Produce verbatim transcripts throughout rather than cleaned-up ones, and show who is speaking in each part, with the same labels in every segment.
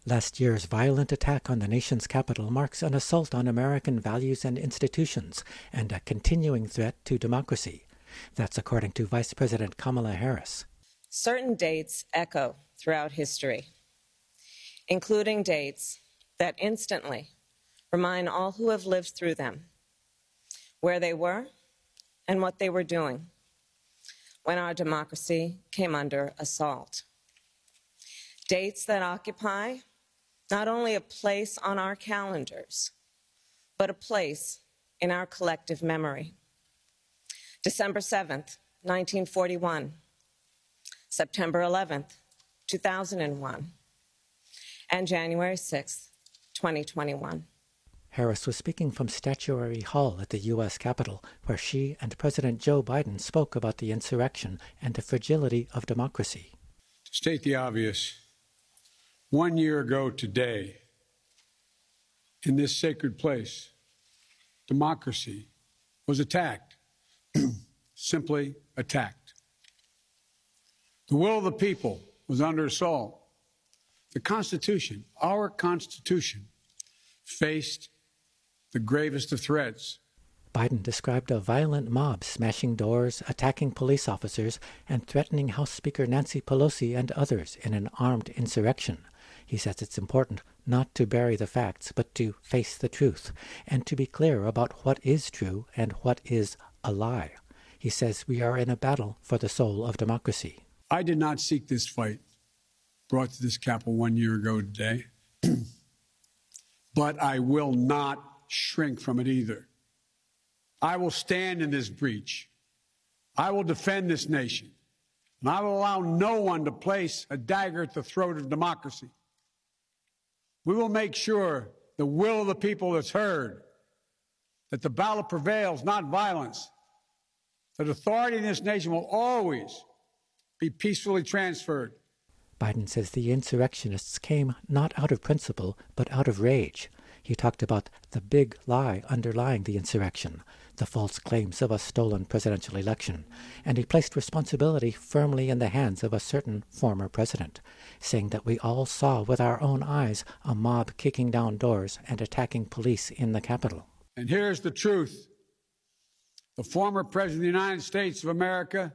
Speaker 1: Last year's violent attack on the nation's capital marks an assault on American values and institutions and a continuing threat to democracy. That's according to Vice President Kamala Harris.
Speaker 2: Certain dates echo throughout history, including dates that instantly remind all who have lived through them where they were and what they were doing when our democracy came under assault. Dates that occupy not only a place on our calendars, but a place in our collective memory. December seventh, nineteen forty-one, September eleventh, two thousand one, and January sixth, twenty twenty-one.
Speaker 1: Harris was speaking from Statuary Hall at the U S Capitol, where she and President Joe Biden spoke about the insurrection and the fragility of democracy.
Speaker 3: To state the obvious, one year ago today, in this sacred place, democracy was attacked, simply attacked. The will of the people was under assault. The Constitution, our Constitution, faced the gravest of threats.
Speaker 1: Biden described a violent mob smashing doors, attacking police officers, and threatening House Speaker Nancy Pelosi and others in an armed insurrection. He says it's important not to bury the facts, but to face the truth, and to be clear about what is true and what is a lie. He says we are in a battle for the soul of democracy.
Speaker 3: I did not seek this fight brought to this Capitol one year ago today, but I will not shrink from it either. I will stand in this breach. I will defend this nation, and I will allow no one to place a dagger at the throat of democracy. We will make sure the will of the people is heard, that the ballot prevails, not violence, that authority in this nation will always be peacefully transferred.
Speaker 1: Biden says the insurrectionists came not out of principle, but out of rage. He talked about the big lie underlying the insurrection, the false claims of a stolen presidential election, and he placed responsibility firmly in the hands of a certain former president, saying that we all saw with our own eyes a mob kicking down doors and attacking police in the Capitol.
Speaker 3: And here's the truth. The former President of the United States of America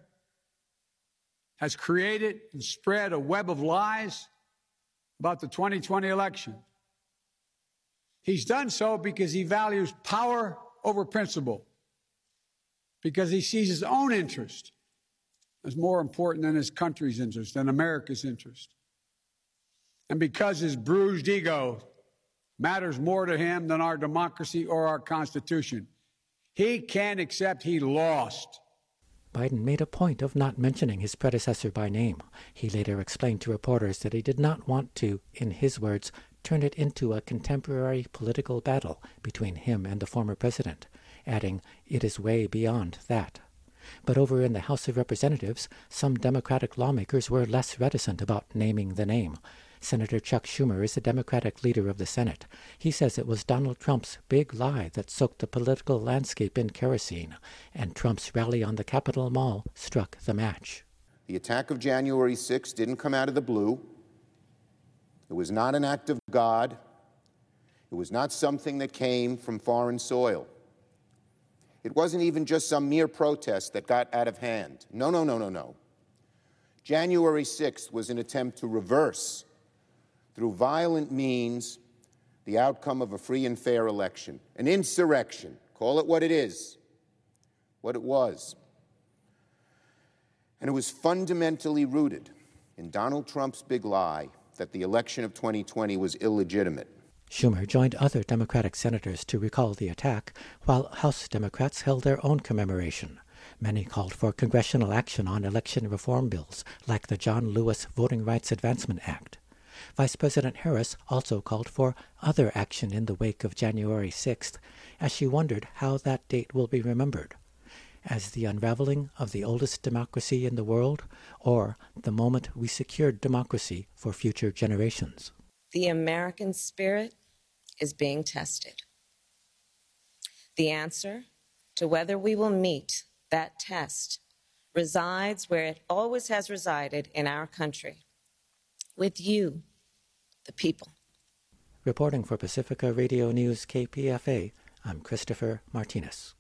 Speaker 3: has created and spread a web of lies about the twenty twenty election. He's done so because he values power over principle, because he sees his own interest as more important than his country's interest, than America's interest, and because his bruised ego matters more to him than our democracy or our Constitution. He can't accept he lost.
Speaker 1: Biden made a point of not mentioning his predecessor by name. He later explained to reporters that he did not want to, in his words, turn it into a contemporary political battle between him and the former president, adding, it is way beyond that. But over in the House of Representatives, some Democratic lawmakers were less reticent about naming the name. Senator Chuck Schumer is the Democratic leader of the Senate. He says it was Donald Trump's big lie that soaked the political landscape in kerosene, and Trump's rally on the Capitol Mall struck the match.
Speaker 4: The attack of January sixth didn't come out of the blue. It was not an act of God. It was not something that came from foreign soil. It wasn't even just some mere protest that got out of hand. No, no, no, no, no. January sixth was an attempt to reverse, through violent means, the outcome of a free and fair election. An insurrection. Call it what it is, what it was. And it was fundamentally rooted in Donald Trump's big lie that the election of twenty twenty was illegitimate.
Speaker 1: Schumer joined other Democratic senators to recall the attack, while House Democrats held their own commemoration. Many called for congressional action on election reform bills, like the John Lewis Voting Rights Advancement Act. Vice President Harris also called for other action in the wake of January sixth, as she wondered how that date will be remembered. As the unraveling of the oldest democracy in the world, or the moment we secured democracy for future generations.
Speaker 2: The American spirit is being tested. The answer to whether we will meet that test resides where it always has resided in our country, with you, the people.
Speaker 1: Reporting for Pacifica Radio News K P F A, I'm Christopher Martinez.